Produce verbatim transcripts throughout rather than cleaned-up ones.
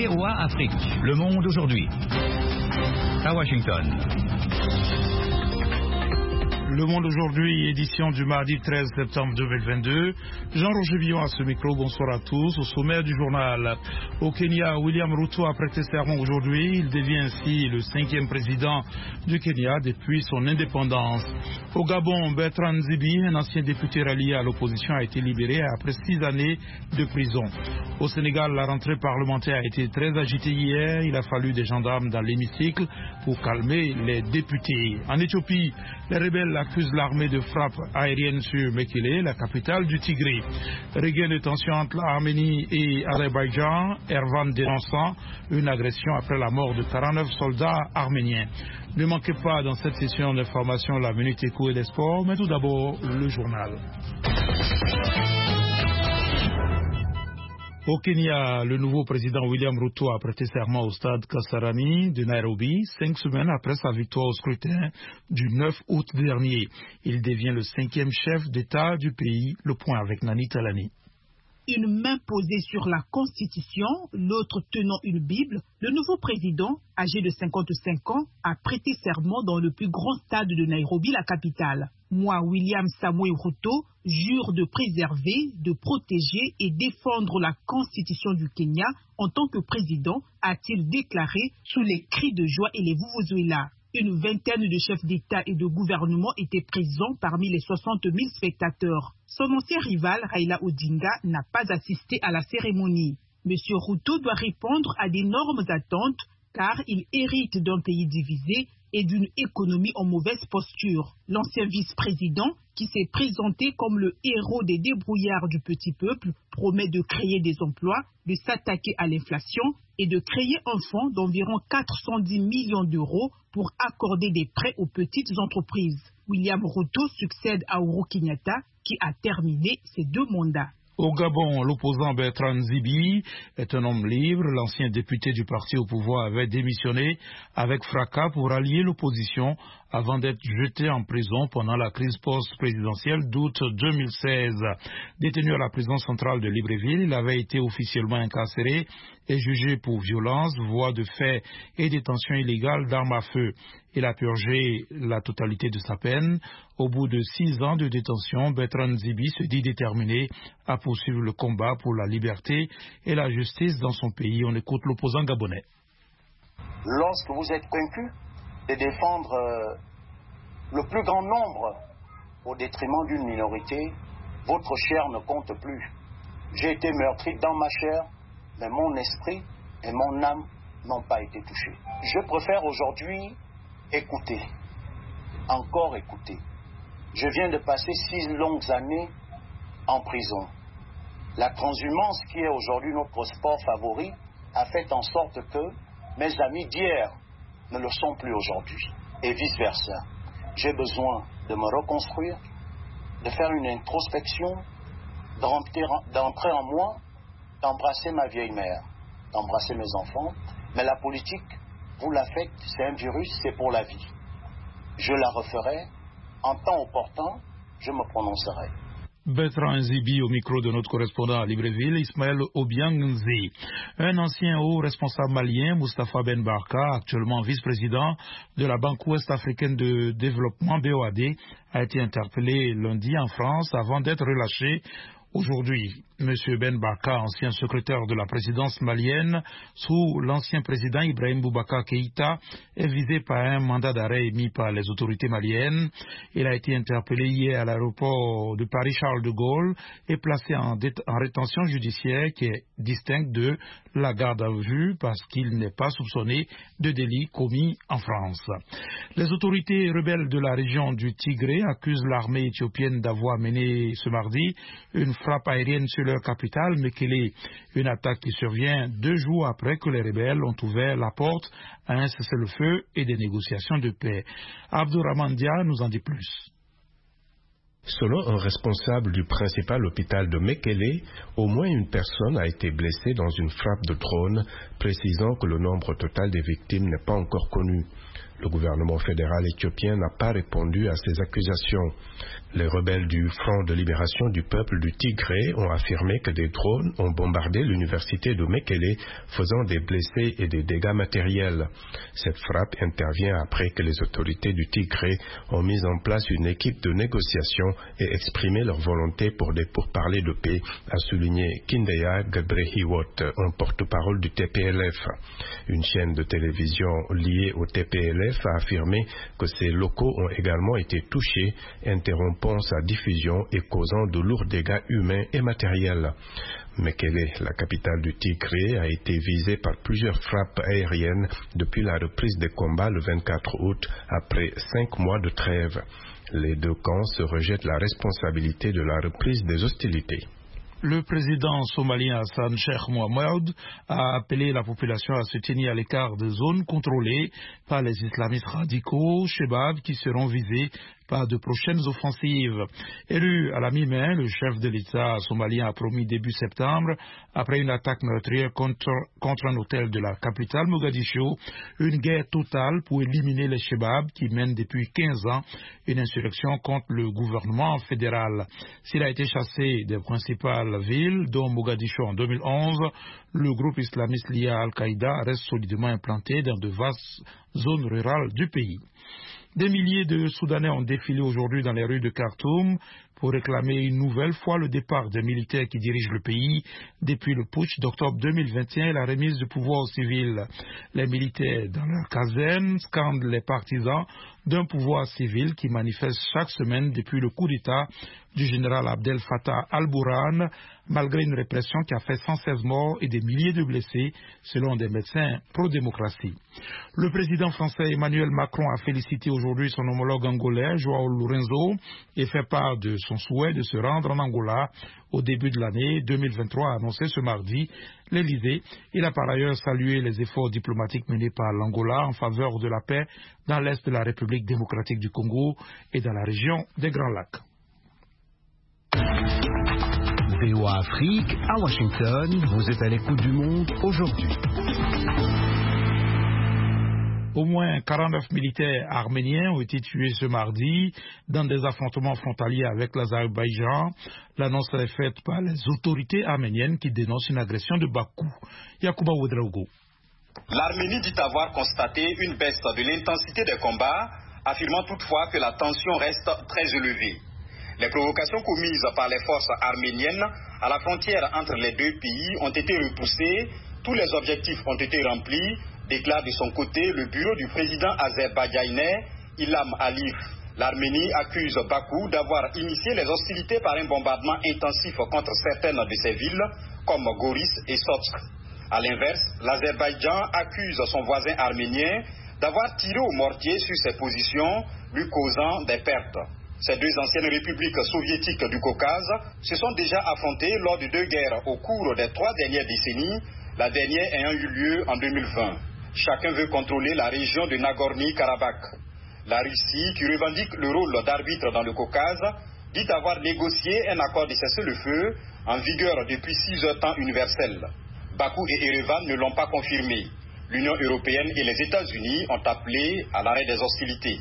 V O A Afrique. Le monde aujourd'hui. À Washington. Le Monde aujourd'hui, édition du mardi treize septembre deux mille vingt-deux. Jean-Roger Villon à ce micro, bonsoir à tous. Au sommaire du journal, au Kenya, William Ruto a prêté serment aujourd'hui. Il devient ainsi le cinquième président du Kenya depuis son indépendance. Au Gabon, Bertrand Zibi, un ancien député rallié à l'opposition, a été libéré après six années de prison. Au Sénégal, la rentrée parlementaire a été très agitée hier. Il a fallu des gendarmes dans l'hémicycle pour calmer les députés. En Éthiopie, les rebelles accuse l'armée de frappe aérienne sur Mekele, la capitale du Tigré. Regain de tension entre l'Arménie et Azerbaïdjan, Ervan dénonçant une agression après la mort de quarante-neuf soldats arméniens. Ne manquez pas dans cette session d'information la Minute Éco et des Sports, mais tout d'abord le journal. Au Kenya, le nouveau président William Ruto a prêté serment au stade Kasarani de Nairobi, cinq semaines après sa victoire au scrutin du neuf août dernier. Il devient le cinquième chef d'État du pays. Le point avec Nani Talani. Une main posée sur la Constitution, l'autre tenant une Bible, le nouveau président, âgé de cinquante-cinq ans, a prêté serment dans le plus grand stade de Nairobi, la capitale. Moi, William Samuel Ruto, jure de préserver, de protéger et défendre la Constitution du Kenya en tant que président, a-t-il déclaré sous les cris de joie et les vuvuzela. Une vingtaine de chefs d'État et de gouvernement étaient présents parmi les soixante mille spectateurs. Son ancien rival, Raila Odinga, n'a pas assisté à la cérémonie. Monsieur Ruto doit répondre à d'énormes attentes car il hérite d'un pays divisé et d'une économie en mauvaise posture. L'ancien vice-président, qui s'est présenté comme le héros des débrouillards du petit peuple, promet de créer des emplois, de s'attaquer à l'inflation et de créer un fonds d'environ quatre cent dix millions d'euros pour accorder des prêts aux petites entreprises. William Ruto succède à Uhuru Kenyatta, qui a terminé ses deux mandats. Au Gabon, l'opposant Bertrand Zibi est un homme libre. L'ancien député du parti au pouvoir avait démissionné avec fracas pour rallier l'opposition avant d'être jeté en prison pendant la crise post-présidentielle d'août deux mille seize. Détenu à la prison centrale de Libreville, il avait été officiellement incarcéré et jugé pour violence, voie de fait et détention illégale d'armes à feu. Il a purgé la totalité de sa peine. Au bout de six ans de détention, Bertrand Zibi se dit déterminé à poursuivre le combat pour la liberté et la justice dans son pays. On écoute l'opposant gabonais. Lorsque vous êtes convaincu de défendre euh, le plus grand nombre au détriment d'une minorité, votre chair ne compte plus. J'ai été meurtri dans ma chair, mais mon esprit et mon âme n'ont pas été touchés. Je préfère aujourd'hui écouter, encore écouter. Je viens de passer six longues années en prison. La transhumance, qui est aujourd'hui notre sport favori, a fait en sorte que mes amis d'hier ne le sont plus aujourd'hui, et vice-versa. J'ai besoin de me reconstruire, de faire une introspection, d'entrer en moi, d'embrasser ma vieille mère, d'embrasser mes enfants. Mais la politique, vous la faites, c'est un virus, c'est pour la vie. Je la referai, en temps opportun, je me prononcerai. Bertrand Zibi au micro de notre correspondant à Libreville, Ismaël Obiang-Nzi. Un ancien haut responsable malien, Moustapha Ben Barka, actuellement vice-président de la Banque ouest-africaine de développement B O A D, a été interpellé lundi en France avant d'être relâché aujourd'hui. M. Ben Barka, ancien secrétaire de la présidence malienne sous l'ancien président Ibrahim Boubacar Keïta, est visé par un mandat d'arrêt émis par les autorités maliennes. Il a été interpellé hier à l'aéroport de Paris-Charles de Gaulle et placé en, en rétention judiciaire qui est distincte de la garde à vue parce qu'il n'est pas soupçonné de délit commis en France. Les autorités rebelles de la région du Tigré accusent l'armée éthiopienne d'avoir mené ce mardi une frappe aérienne sur leur capitale, Mekele, une attaque qui survient deux jours après que les rebelles ont ouvert la porte à un cessez-le-feu et des négociations de paix. Abdourahmane Dia nous en dit plus. Selon un responsable du principal hôpital de Mekele, au moins une personne a été blessée dans une frappe de drone, précisant que le nombre total des victimes n'est pas encore connu. Le gouvernement fédéral éthiopien n'a pas répondu à ces accusations. Les rebelles du Front de libération du peuple du Tigré ont affirmé que des drones ont bombardé l'université de Mekele, faisant des blessés et des dégâts matériels. Cette frappe intervient après que les autorités du Tigré ont mis en place une équipe de négociation et exprimé leur volonté pour des pourparlers de paix, a souligné Kindeya Gebrehiwot, un porte-parole du T P L F. Une chaîne de télévision liée au T P L F a affirmé que ces locaux ont également été touchés, interrompant sa diffusion et causant de lourds dégâts humains et matériels. Mekele, la capitale du Tigré, a été visée par plusieurs frappes aériennes depuis la reprise des combats le vingt-quatre août, après cinq mois de trêve. Les deux camps se rejettent la responsabilité de la reprise des hostilités. Le président somalien Hassan Sheikh Mohamud a appelé la population à se tenir à l'écart des zones contrôlées par les islamistes radicaux, Shebab, qui seront visés par de prochaines offensives. Élu à la mi-mai, le chef de l'État somalien a promis début septembre, après une attaque meurtrière contre, contre un hôtel de la capitale Mogadiscio, une guerre totale pour éliminer les Shebab qui mènent depuis quinze ans une insurrection contre le gouvernement fédéral. S'il a été chassé des principales villes, dont Mogadiscio en deux mille onze, le groupe islamiste lié à Al-Qaïda reste solidement implanté dans de vastes zones rurales du pays. Des milliers de Soudanais ont défilé aujourd'hui dans les rues de Khartoum pour réclamer une nouvelle fois le départ des militaires qui dirigent le pays depuis le putsch d'octobre deux mille vingt et un et la remise du pouvoir aux civils. Les militaires, dans leur caserne, scandent les partisans d'un pouvoir civil qui manifeste chaque semaine depuis le coup d'État du général Abdel Fattah al-Burhan, malgré une répression qui a fait cent seize morts et des milliers de blessés, selon des médecins pro-démocratie. Le président français Emmanuel Macron a félicité aujourd'hui son homologue angolais, João Lourenço, et fait part de son souhait de se rendre en Angola au début de l'année deux mille vingt-trois, a annoncé ce mardi l'Élysée. Il a par ailleurs salué les efforts diplomatiques menés par l'Angola en faveur de la paix dans l'est de la République démocratique du Congo et dans la région des Grands Lacs. V O A Afrique, à Washington, vous êtes à l'écoute du monde aujourd'hui. Au moins quarante-neuf militaires arméniens ont été tués ce mardi dans des affrontements frontaliers avec l'Azerbaïdjan. L'annonce est faite par les autorités arméniennes qui dénoncent une agression de Bakou. Yacouba Ouedraogo. L'Arménie dit avoir constaté une baisse de l'intensité des combats, affirmant toutefois que la tension reste très élevée. Les provocations commises par les forces arméniennes à la frontière entre les deux pays ont été repoussées, tous les objectifs ont été remplis, déclare de son côté le bureau du président azerbaïdjanais Ilham Aliyev. L'Arménie accuse Bakou d'avoir initié les hostilités par un bombardement intensif contre certaines de ses villes, comme Goris et Sotsk. A l'inverse, l'Azerbaïdjan accuse son voisin arménien d'avoir tiré au mortier sur ses positions, lui causant des pertes. Ces deux anciennes républiques soviétiques du Caucase se sont déjà affrontées lors de deux guerres au cours des trois dernières décennies, la dernière ayant eu lieu en deux mille vingt. Chacun veut contrôler la région de Nagorno-Karabakh. La Russie, qui revendique le rôle d'arbitre dans le Caucase, dit avoir négocié un accord de cessez-le-feu en vigueur depuis six heures temps universel. Bakou et Erevan ne l'ont pas confirmé. L'Union européenne et les États-Unis ont appelé à l'arrêt des hostilités.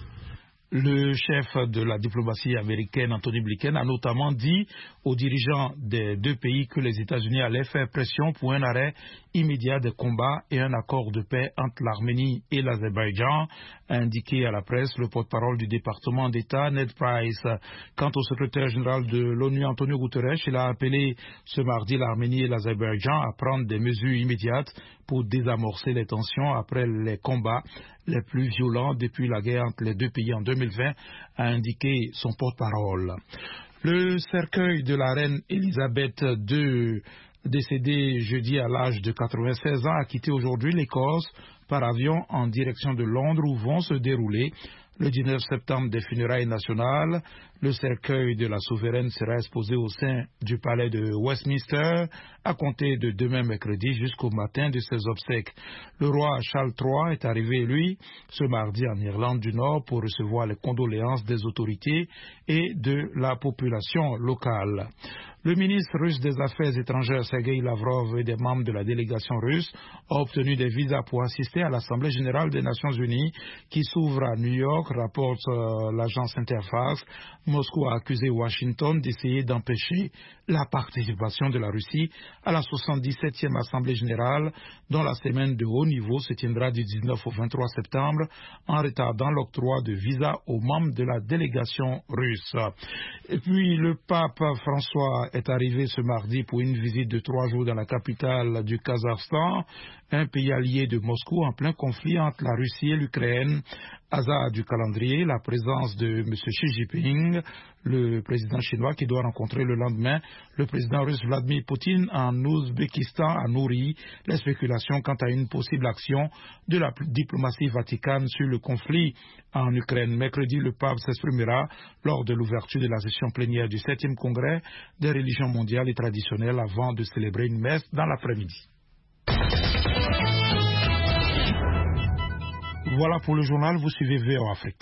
Le chef de la diplomatie américaine, Anthony Blinken, a notamment dit aux dirigeants des deux pays que les États-Unis allaient faire pression pour un arrêt immédiat des combats et un accord de paix entre l'Arménie et l'Azerbaïdjan, a indiqué à la presse le porte-parole du département d'État, Ned Price. Quant au secrétaire général de l'ONU, Antonio Guterres, il a appelé ce mardi l'Arménie et l'Azerbaïdjan à prendre des mesures immédiates pour désamorcer les tensions après les combats les plus violents depuis la guerre entre les deux pays en deux mille vingt, a indiqué son porte-parole. Le cercueil de la reine Elisabeth deux, décédée jeudi à l'âge de quatre-vingt-seize ans, a quitté aujourd'hui l'Écosse par avion en direction de Londres où vont se dérouler le dix-neuf septembre des funérailles nationales. Le cercueil de la souveraine sera exposé au sein du palais de Westminster à compter de demain mercredi jusqu'au matin de ses obsèques. Le roi Charles trois est arrivé, lui, ce mardi en Irlande du Nord pour recevoir les condoléances des autorités et de la population locale. Le ministre russe des Affaires étrangères Sergei Lavrov et des membres de la délégation russe ont obtenu des visas pour assister à l'Assemblée générale des Nations unies qui s'ouvre à New York, rapporte euh, l'agence Interfax. Moscou a accusé Washington d'essayer d'empêcher la participation de la Russie à la soixante-dix-septième Assemblée générale dont la semaine de haut niveau se tiendra du dix-neuf au vingt-trois septembre en retardant l'octroi de visas aux membres de la délégation russe. Et puis le pape François est arrivé ce mardi pour une visite de trois jours dans la capitale du Kazakhstan, un pays allié de Moscou en plein conflit entre la Russie et l'Ukraine. Hasard du calendrier, la présence de M. Xi Jinping, le président chinois qui doit rencontrer le lendemain le président russe Vladimir Poutine en Ouzbékistan a nourri les spéculations quant à une possible action de la diplomatie vaticane sur le conflit en Ukraine. Mercredi, le pape s'exprimera lors de l'ouverture de la session plénière du septième congrès des religions mondiales et traditionnelles avant de célébrer une messe dans l'après-midi. Voilà pour le journal, vous suivez V O Afrique.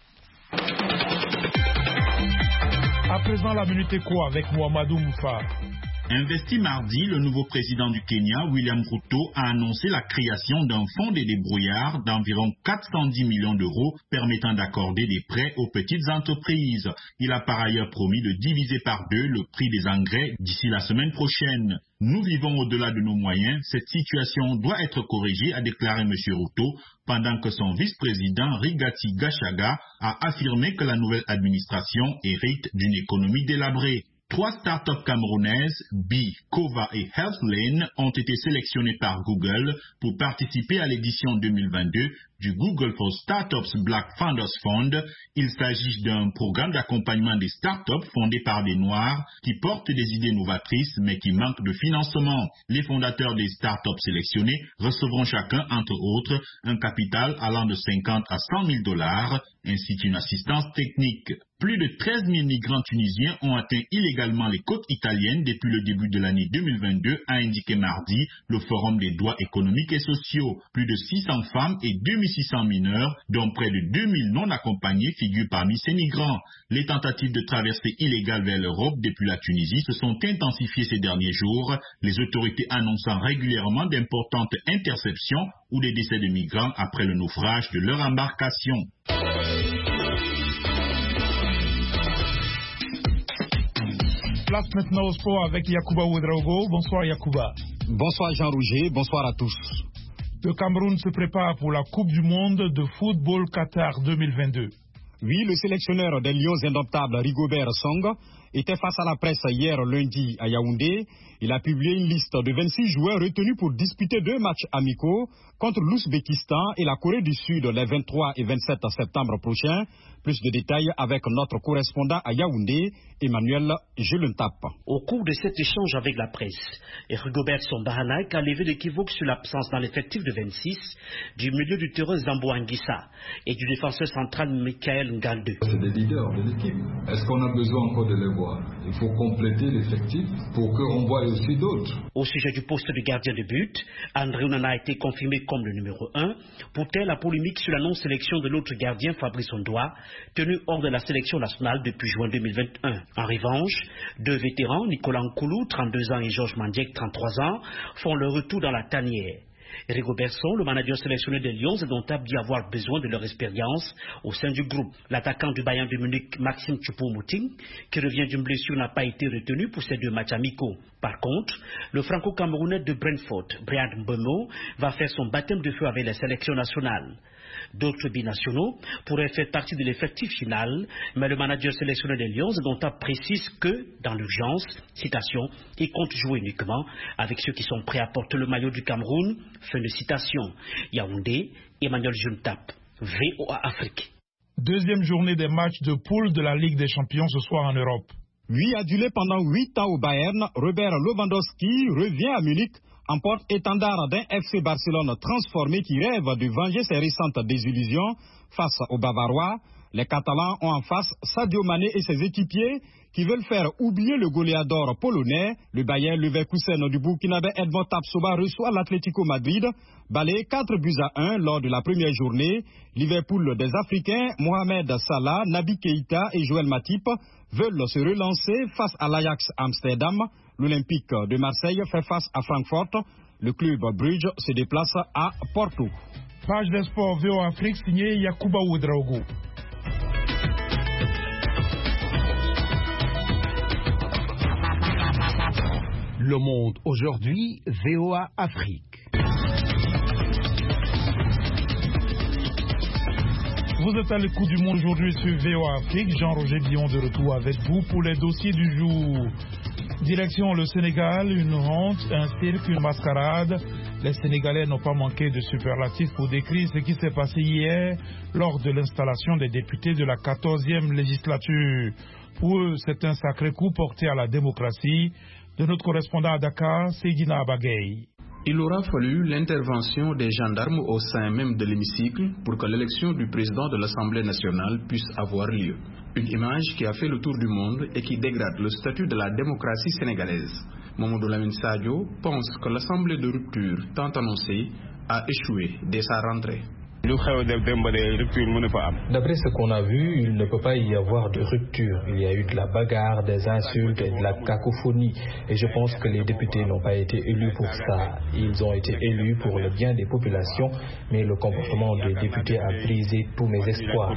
À présent, la Minute Éco avec Mohamedou Moufa. Investi mardi, le nouveau président du Kenya, William Ruto, a annoncé la création d'un fonds des débrouillards d'environ quatre cent dix millions d'euros permettant d'accorder des prêts aux petites entreprises. Il a par ailleurs promis de diviser par deux le prix des engrais d'ici la semaine prochaine. Nous vivons au-delà de nos moyens. Cette situation doit être corrigée, a déclaré M. Ruto, pendant que son vice-président Rigathi Gachagua a affirmé que la nouvelle administration hérite d'une économie délabrée. Trois startups camerounaises, Bee, Kova et Healthlane, ont été sélectionnées par Google pour participer à l'édition deux mille vingt-deux du Google for Startups Black Founders Fund. Il s'agit d'un programme d'accompagnement des startups fondé par des Noirs qui portent des idées novatrices mais qui manquent de financement. Les fondateurs des startups sélectionnés recevront chacun, entre autres, un capital allant de cinquante à cent mille dollars, ainsi qu'une assistance technique. Plus de treize mille migrants tunisiens ont atteint illégalement les côtes italiennes depuis le début de l'année deux mille vingt-deux, a indiqué mardi le Forum des droits économiques et sociaux. Plus de six cents femmes et deux mille six cents mineurs, dont près de deux mille non accompagnés, figurent parmi ces migrants. Les tentatives de traversée illégale vers l'Europe depuis la Tunisie se sont intensifiées ces derniers jours, les autorités annonçant régulièrement d'importantes interceptions ou des décès de migrants après le naufrage de leur embarcation. Place maintenant au sport avec Yacouba Ouedraogo. Bonsoir Yacouba. Bonsoir Jean-Roger, bonsoir à tous. Le Cameroun se prépare pour la Coupe du Monde de football Qatar deux mille vingt-deux. Oui, le sélectionneur des Lions indomptables Rigobert Song était face à la presse hier lundi à Yaoundé. Il a publié une liste de vingt-six joueurs retenus pour disputer deux matchs amicaux contre l'Ouzbékistan et la Corée du Sud les vingt-trois et vingt-sept septembre prochains. Plus de détails avec notre correspondant à Yaoundé, Emmanuel Jelentap. Au cours de cet échange avec la presse, Rigobert Song-Bahanaïk a levé l'équivoque sur l'absence dans l'effectif de vingt-six du milieu du terrain Zambo Anguissa et du défenseur central Michael Ngalde. C'est des leaders de l'équipe. Est-ce qu'on a besoin encore de les voir? Il faut compléter l'effectif pour qu'on voie aussi d'autres. Au sujet du poste de gardien de but, André Onana a été confirmé comme le numéro un. Pour tel, la polémique sur la non-sélection de l'autre gardien Fabrice Ondoa, tenu hors de la sélection nationale depuis juin deux mille vingt et un. En revanche, deux vétérans, Nicolas Nkoulou, trente-deux ans, et Georges Mandiek, trente-trois ans, font leur retour dans la tanière. Rigobert Song, le manager sélectionné des Lions, est donc dit avoir besoin de leur expérience au sein du groupe. L'attaquant du Bayern de Munich, Maxime Choupo-Moting, qui revient d'une blessure, n'a pas été retenu pour ces deux matchs amicaux. Par contre, le franco-camerounais de Brentford, Brian Mbeumo, va faire son baptême de feu avec les sélections nationales. D'autres binationaux pourraient faire partie de l'effectif final, mais le manager sélectionné des Lions dont on précise que, dans l'urgence, citation, il compte jouer uniquement avec ceux qui sont prêts à porter le maillot du Cameroun, fin de citation. Yaoundé, Emmanuel Juntap, V O A Afrique. Deuxième journée des matchs de poule de la Ligue des Champions ce soir en Europe. Oui, adulé pendant huit ans au Bayern, Robert Lewandowski revient à Munich en porte-étendard d'un F C Barcelone transformé qui rêve de venger ses récentes désillusions face aux Bavarois. Les Catalans ont en face Sadio Mané et ses équipiers qui veulent faire oublier le goléador polonais. Le Bayer Leverkusen du Burkinabé Edmond Tapsoba reçoit l'Atlético Madrid, balayé quatre buts à un lors de la première journée. Liverpool des Africains, Mohamed Salah, Naby Keïta et Joël Matip veulent se relancer face à l'Ajax Amsterdam. L'Olympique de Marseille fait face à Francfort. Le club Bruges se déplace à Porto. Page des sports V O Afrique signée Yacouba Ouedraogo. Le Monde aujourd'hui, V O A Afrique. Vous êtes à l'écoute du Monde aujourd'hui sur V O A Afrique. Jean-Roger Billon de retour avec vous pour les dossiers du jour. Direction le Sénégal, une honte, un cirque, une mascarade. Les Sénégalais n'ont pas manqué de superlatifs pour décrire ce qui s'est passé hier lors de l'installation des députés de la quatorzième législature. Pour eux, c'est un sacré coup porté à la démocratie. De notre correspondant à Dakar, Seydina Abagay. Il aura fallu l'intervention des gendarmes au sein même de l'hémicycle pour que l'élection du président de l'Assemblée nationale puisse avoir lieu. Une image qui a fait le tour du monde et qui dégrade le statut de la démocratie sénégalaise. Mamadou Lamine Sadio pense que l'Assemblée de rupture tant annoncée a échoué dès sa rentrée. D'après ce qu'on a vu, il ne peut pas y avoir de rupture. Il y a eu de la bagarre, des insultes et de la cacophonie. Et je pense que les députés n'ont pas été élus pour ça. Ils ont été élus pour le bien des populations, mais le comportement des députés a brisé tous mes espoirs.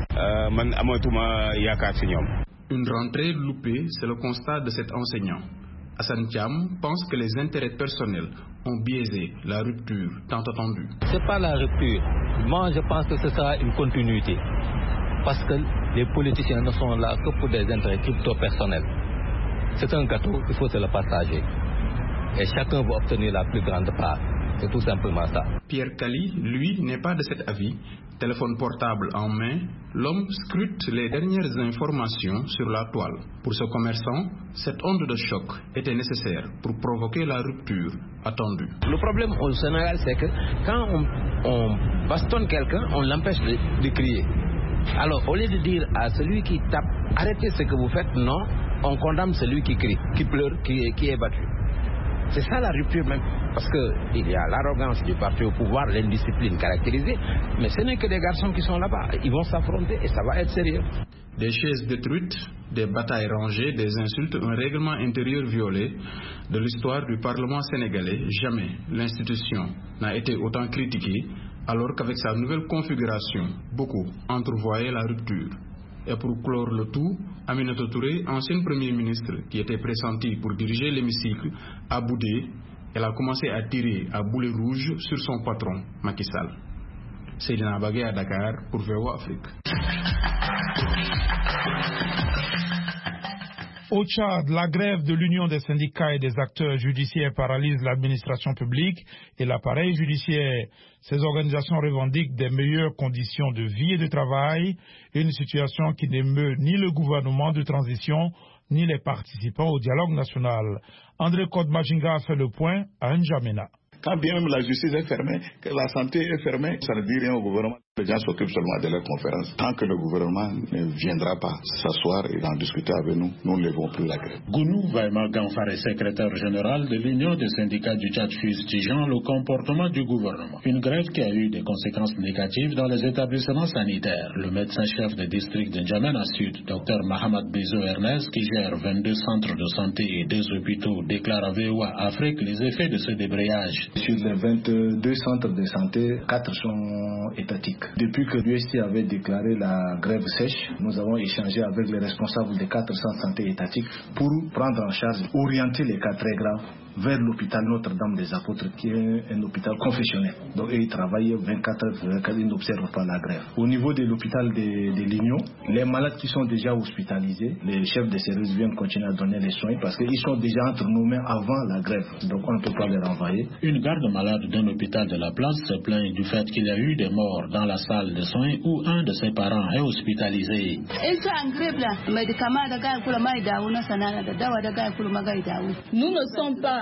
Une rentrée loupée, c'est le constat de cet enseignant. Hassan Thiam pense que les intérêts personnels ont biaisé la rupture tant attendue. Ce n'est pas la rupture. Moi, je pense que ce sera une continuité. Parce que les politiciens ne sont là que pour des intérêts crypto-personnels. C'est un gâteau, il faut se le partager. Et chacun veut obtenir la plus grande part. C'est tout simplement ça. Pierre Kali, lui, n'est pas de cet avis. Téléphone portable en main, l'homme scrute les dernières informations sur la toile. Pour ce commerçant, cette onde de choc était nécessaire pour provoquer la rupture attendue. Le problème au Sénégal, c'est que quand on, on bastonne quelqu'un, on l'empêche de, de crier. Alors, au lieu de dire à celui qui tape, arrêtez ce que vous faites, non, on condamne celui qui crie, qui pleure, qui, qui est battu. C'est ça la rupture même, parce qu'il y a l'arrogance du parti au pouvoir, l'indiscipline caractérisée, mais ce n'est que des garçons qui sont là-bas, ils vont s'affronter et ça va être sérieux. Des chaises détruites, des batailles rangées, des insultes, un règlement intérieur violé. De l'histoire du Parlement sénégalais, jamais l'institution n'a été autant critiquée, alors qu'avec sa nouvelle configuration, beaucoup entrevoyaient la rupture. Et pour clore le tout, Aminata Touré, ancienne Premier ministre qui était pressentie pour diriger l'hémicycle, a boudé. Elle a commencé à tirer à boulet rouge sur son patron, Macky Sall. Seydina Bagay à Dakar pour V O A Afrique. Au Tchad, la grève de l'Union des syndicats et des acteurs judiciaires paralyse l'administration publique et l'appareil judiciaire. Ces organisations revendiquent des meilleures conditions de vie et de travail, une situation qui n'émeut ni le gouvernement de transition ni les participants au dialogue national. André Kodmajinga a fait le point à N'Djamena. Quand bien même la justice est fermée, que la santé est fermée, ça ne dit rien au gouvernement. Les gens s'occupent seulement de leurs conférences. Tant que le gouvernement ne viendra pas s'asseoir et en discuter avec nous, nous ne lèverons plus la grève. Gounou Vaima Gamfare, secrétaire général de l'Union des syndicats du Tchad, fustigeant le comportement du gouvernement. Une grève qui a eu des conséquences négatives dans les établissements sanitaires. Le médecin-chef de district de N'Djamena Sud, Dr Mohamed Bezo Ernest, qui gère vingt-deux centres de santé et deux hôpitaux, déclare à V O A Afrique les effets de ce débrayage. Sur les vingt-deux centres de santé, quatre sont étatiques. Depuis que l'U S T avait déclaré la grève sèche, nous avons échangé avec les responsables des quatre centres de santé étatiques pour prendre en charge, orienter les cas très graves vers l'hôpital Notre-Dame des Apôtres, qui est un hôpital confessionnel. Donc ils travaillent vingt-quatre heures sur vingt-quatre, ils n'observent pas la grève. Au niveau de l'hôpital de, de Lignon, les malades qui sont déjà hospitalisés, les chefs de service viennent continuer à donner les soins parce qu'ils sont déjà entre nos mains avant la grève. Donc on ne peut pas les renvoyer. Une garde malade d'un hôpital de la place se plaint du fait qu'il y a eu des morts dans la salle de soins où un de ses parents est hospitalisé. Nous ne sommes pas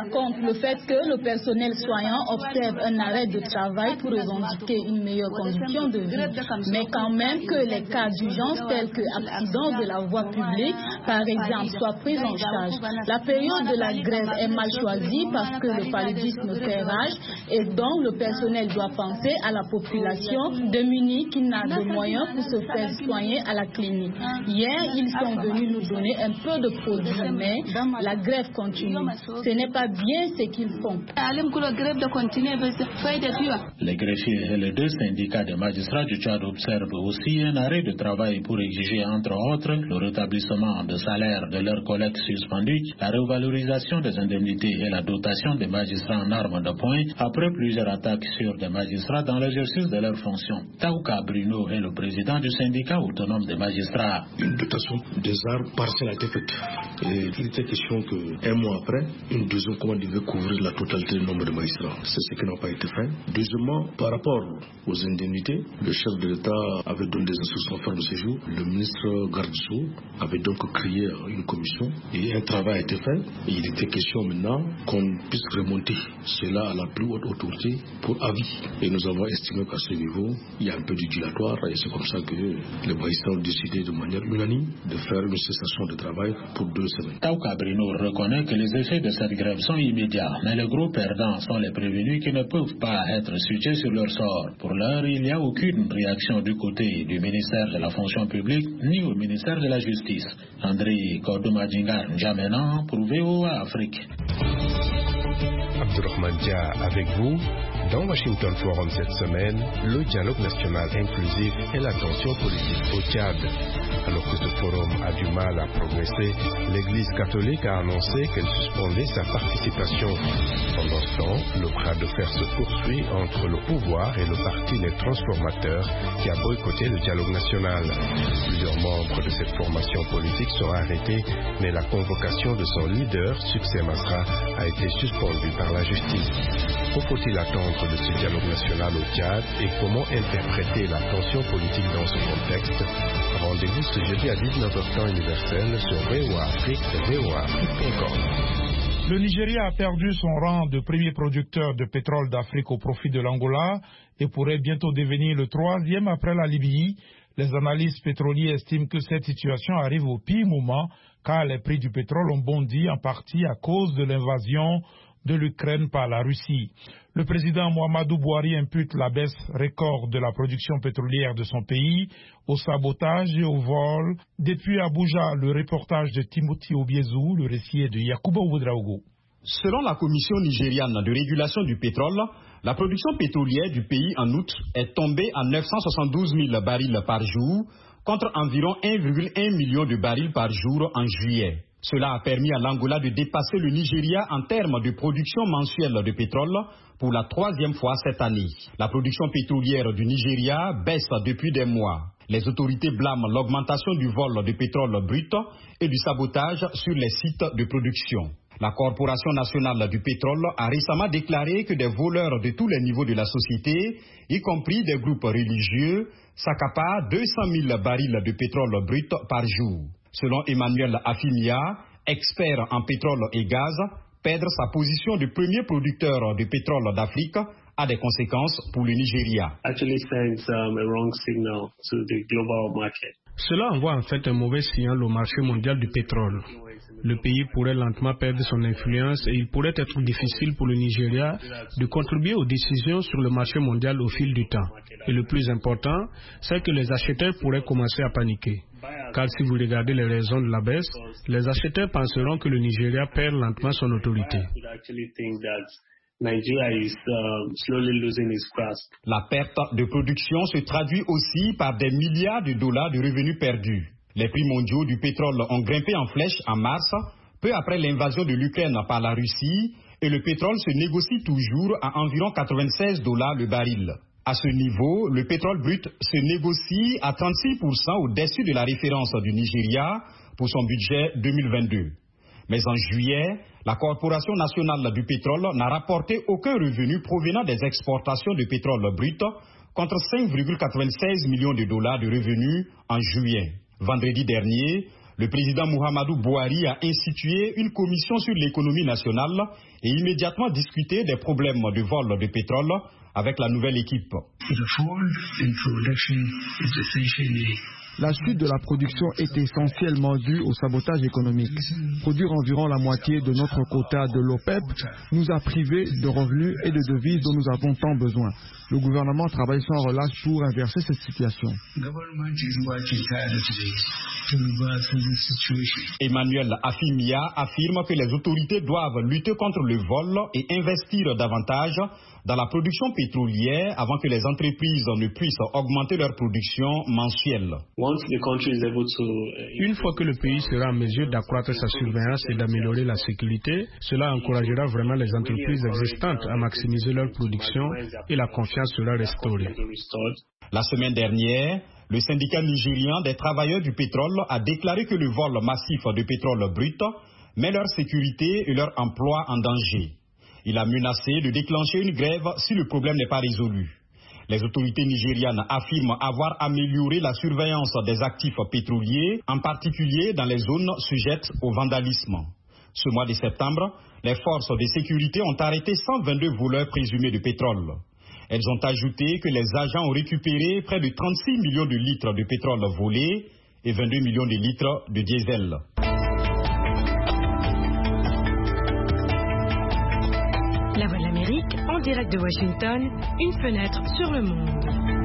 contre le fait que le personnel soignant observe un arrêt de travail pour revendiquer une meilleure condition de vie, mais quand même que les cas d'urgence tels que accidents de la voie publique, par exemple, soient pris en charge. La période de la grève est mal choisie parce que le paludisme fait rage et donc le personnel doit penser à la population démunie qui n'a de moyens pour se faire soigner à la clinique. Hier, ils sont venus nous donner un peu de produits, mais la grève continue. Ce n'est pas bien ce qu'ils font. Les greffiers et les deux syndicats des magistrats du Tchad observent aussi un arrêt de travail pour exiger entre autres le rétablissement de salaire de leurs collègues suspendus, la revalorisation des indemnités et la dotation des magistrats en armes de poing après plusieurs attaques sur des magistrats dans l'exercice de leurs fonctions. Taouka Bruno est le président du syndicat autonome des magistrats. Une dotation des armes partielle a été faite. Et il était question qu'un mois après, une deuxième commande devait couvrir la totalité du nombre de magistrats. C'est ce qui n'a pas été fait. Deuxièmement, par rapport aux indemnités, le chef de l'État avait donné des instructions à faire de séjour. Le ministre Garde-Sceaux avait donc créé une commission et un travail a été fait. Et il était question maintenant qu'on puisse remonter cela à la plus haute autorité pour avis. Et nous avons estimé qu'à ce niveau, il y a un peu du dilatoire et c'est comme ça que les magistrats ont décidé de manière unanime de faire une cessation de travail pour deux semaines. Taouka Bruno reconnaît que les effets de cette grève sont immédiats, mais les gros perdants sont les prévenus qui ne peuvent pas être switchés sur leur sort. Pour l'heure, il n'y a aucune réaction du côté du ministère de la fonction publique ni au ministère de la justice. André Kordomadjingar N'Djamena pour V O A Afrique. Abdurrahman Dia avec vous. Dans Washington Forum cette semaine, le dialogue national inclusif et la tension politique au Tchad. Alors que ce forum a du mal à progresser, l'Église catholique a annoncé qu'elle suspendait sa participation. Pendant ce temps, le bras de fer se poursuit entre le pouvoir et le parti Les Transformateurs qui a boycotté le dialogue national. Plusieurs membres de cette formation politique sont arrêtés, mais la convocation de son leader, Succès Masra, a été suspendue par la justice. Que faut-il attendre de ce dialogue national au Tchad et comment interpréter la tension politique dans ce contexte? Rendez-vous ce jeudi à dix-neuf heures temps universel sur V O A Afrique et V O A Afrique point com. Le Nigeria a perdu son rang de premier producteur de pétrole d'Afrique au profit de l'Angola et pourrait bientôt devenir le troisième après la Libye. Les analystes pétroliers estiment que cette situation arrive au pire moment car les prix du pétrole ont bondi en partie à cause de l'invasion de l'Ukraine par la Russie. Le président Muhammadu Buhari impute la baisse record de la production pétrolière de son pays au sabotage et au vol. Depuis Abuja, le reportage de Timothy Obiezou, le récit est de Yakuba Ouedraogo. Selon la Commission nigériane de régulation du pétrole, la production pétrolière du pays en août est tombée à neuf cent soixante-douze mille barils par jour, contre environ un virgule un million de barils par jour en juillet. Cela a permis à l'Angola de dépasser le Nigeria en termes de production mensuelle de pétrole pour la troisième fois cette année. La production pétrolière du Nigeria baisse depuis des mois. Les autorités blâment l'augmentation du vol de pétrole brut et du sabotage sur les sites de production. La Corporation nationale du pétrole a récemment déclaré que des voleurs de tous les niveaux de la société, y compris des groupes religieux, s'accaparent deux cent mille barils de pétrole brut par jour. Selon Emmanuel Afimia, expert en pétrole et gaz, perdre sa position de premier producteur de pétrole d'Afrique a des conséquences pour le Nigeria. Cela envoie en fait un mauvais signal au marché mondial du pétrole. Le pays pourrait lentement perdre son influence et il pourrait être difficile pour le Nigeria de contribuer aux décisions sur le marché mondial au fil du temps. Et le plus important, c'est que les acheteurs pourraient commencer à paniquer. Car si vous regardez les raisons de la baisse, les acheteurs penseront que le Nigeria perd lentement son autorité. La perte de production se traduit aussi par des milliards de dollars de revenus perdus. Les prix mondiaux du pétrole ont grimpé en flèche en mars, peu après l'invasion de l'Ukraine par la Russie, et le pétrole se négocie toujours à environ quatre-vingt-seize dollars le baril. À ce niveau, le pétrole brut se négocie à trente-six pour cent au-dessus de la référence du Nigeria pour son budget deux mille vingt-deux. Mais en juillet, la Corporation nationale du pétrole n'a rapporté aucun revenu provenant des exportations de pétrole brut contre cinq virgule quatre-vingt-seize millions de dollars de revenus en juillet. Vendredi dernier, Le président Muhammadu Buhari a institué une commission sur l'économie nationale et immédiatement discuté des problèmes de vol de pétrole avec la nouvelle équipe. La chute de la production est essentiellement due au sabotage économique. Produire environ la moitié de notre quota de l'OPEP nous a privés de revenus et de devises dont nous avons tant besoin. Le gouvernement travaille sans relâche pour inverser cette situation. Emmanuel Afimia affirme que les autorités doivent lutter contre le vol et investir davantage dans la production pétrolière avant que les entreprises ne puissent augmenter leur production mensuelle. Une fois que le pays sera en mesure d'accroître sa surveillance et d'améliorer la sécurité, cela encouragera vraiment les entreprises existantes à maximiser leur production et la confiance sera restaurée. La semaine dernière, le syndicat nigérian des travailleurs du pétrole a déclaré que le vol massif de pétrole brut met leur sécurité et leur emploi en danger. Il a menacé de déclencher une grève si le problème n'est pas résolu. Les autorités nigérianes affirment avoir amélioré la surveillance des actifs pétroliers, en particulier dans les zones sujettes au vandalisme. Ce mois de septembre, les forces de sécurité ont arrêté cent vingt-deux voleurs présumés de pétrole. Elles ont ajouté que les agents ont récupéré près de trente-six millions de litres de pétrole volé et vingt-deux millions de litres de diesel. La Voix de l'Amérique, en direct de Washington, une fenêtre sur le monde.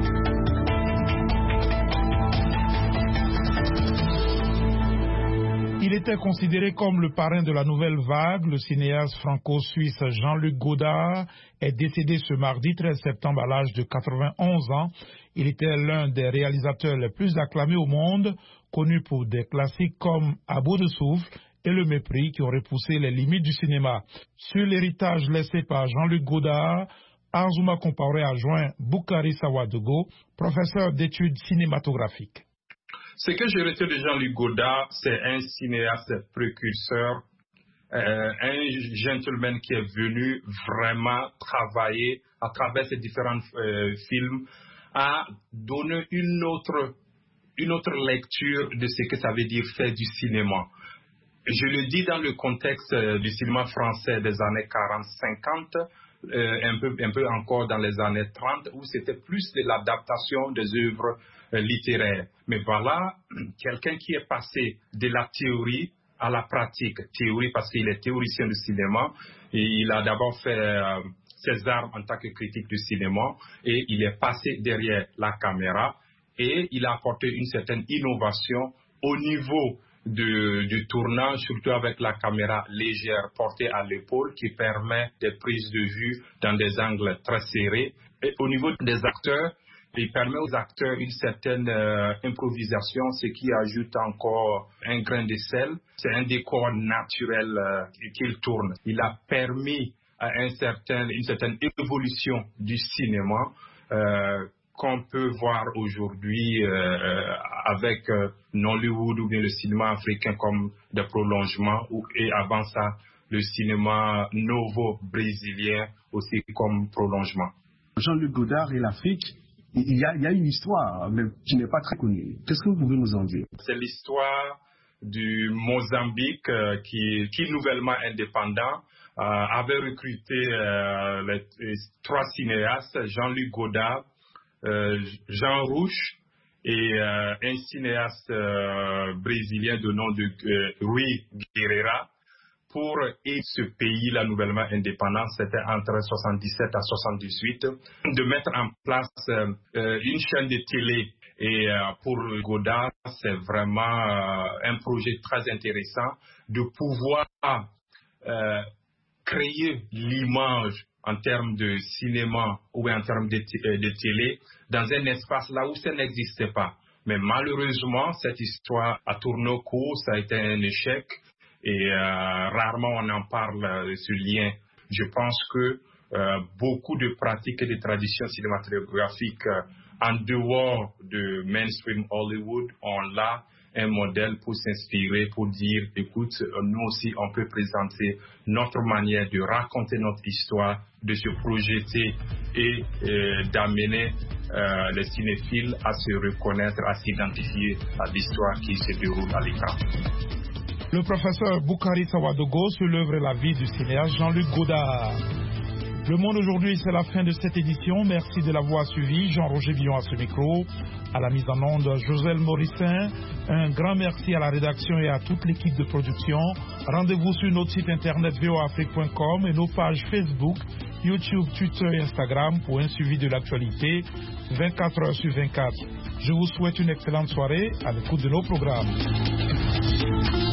Il était considéré comme le parrain de la nouvelle vague. Le cinéaste franco-suisse Jean-Luc Godard est décédé ce mardi treize septembre à l'âge de quatre-vingt-onze ans. Il était l'un des réalisateurs les plus acclamés au monde, connu pour des classiques comme À bout de souffle et Le mépris qui ont repoussé les limites du cinéma. Sur l'héritage laissé par Jean-Luc Godard, Azuma Compaoré a joint Boukari Sawadogo, professeur d'études cinématographiques. Ce que je retiens de Jean-Luc Godard, c'est un cinéaste précurseur, euh, un gentleman qui est venu vraiment travailler à travers ces différents euh, films, à donner une autre, une autre lecture de ce que ça veut dire faire du cinéma. Je le dis dans le contexte euh, du cinéma français des années quarante cinquante, euh, un peu, un peu encore dans les années trente, où c'était plus de l'adaptation des œuvres euh, littéraires. Mais voilà, quelqu'un qui est passé de la théorie à la pratique. Théorie parce qu'il est théoricien du cinéma, et il a d'abord fait euh, ses armes en tant que critique du cinéma, et il est passé derrière la caméra, et il a apporté une certaine innovation au niveau Du, du tournage, surtout avec la caméra légère portée à l'épaule qui permet des prises de vue dans des angles très serrés. Et au niveau des acteurs, il permet aux acteurs une certaine euh, improvisation, ce qui ajoute encore un grain de sel. C'est un décor naturel euh, qu'il tourne. Il a permis à un certain, une certaine évolution du cinéma euh, qu'on peut voir aujourd'hui euh, avec euh, Nollywood ou bien le cinéma africain comme des prolongements, ou, et avant ça, le cinéma novo brésilien aussi comme prolongement. Jean-Luc Godard et l'Afrique, il y, a, il y a une histoire, mais qui n'est pas très connue. Qu'est-ce que vous pouvez nous en dire? C'est l'histoire du Mozambique euh, qui, qui nouvellement indépendant, euh, avait recruté euh, les, les trois cinéastes, Jean-Luc Godard, Euh, Jean Rouch et euh, un cinéaste euh, brésilien de nom de euh, Rui Guerreira pour aider ce pays, la nouvellement indépendant, c'était entre soixante-dix-sept à soixante-dix-huit, de mettre en place euh, une chaîne de télé. Et euh, pour Godard, c'est vraiment euh, un projet très intéressant de pouvoir euh, créer l'image en termes de cinéma ou en termes de, de télé, dans un espace là où ça n'existait pas. Mais malheureusement, cette histoire a tourné au cours, ça a été un échec, et euh, rarement on en parle, euh, ce lien. Je pense que euh, beaucoup de pratiques et de traditions cinématographiques euh, en dehors de mainstream Hollywood ont là un modèle pour s'inspirer, pour dire, écoute, nous aussi, on peut présenter notre manière de raconter notre histoire, de se projeter et euh, d'amener euh, les cinéphiles à se reconnaître, à s'identifier à l'histoire qui se déroule à l'écran. Le professeur Boukari Sawadogo sur l'œuvre et la vie du cinéaste Jean-Luc Godard. Le Monde aujourd'hui, c'est la fin de cette édition. Merci de l'avoir suivi. Jean-Roger Billon à ce micro. À la mise en onde, Joselle Morissin. Un grand merci à la rédaction et à toute l'équipe de production. Rendez-vous sur notre site internet v o afrique point com et nos pages Facebook, YouTube, Twitter et Instagram pour un suivi de l'actualité vingt-quatre heures sur vingt-quatre. Je vous souhaite une excellente soirée à l'écoute de nos programmes.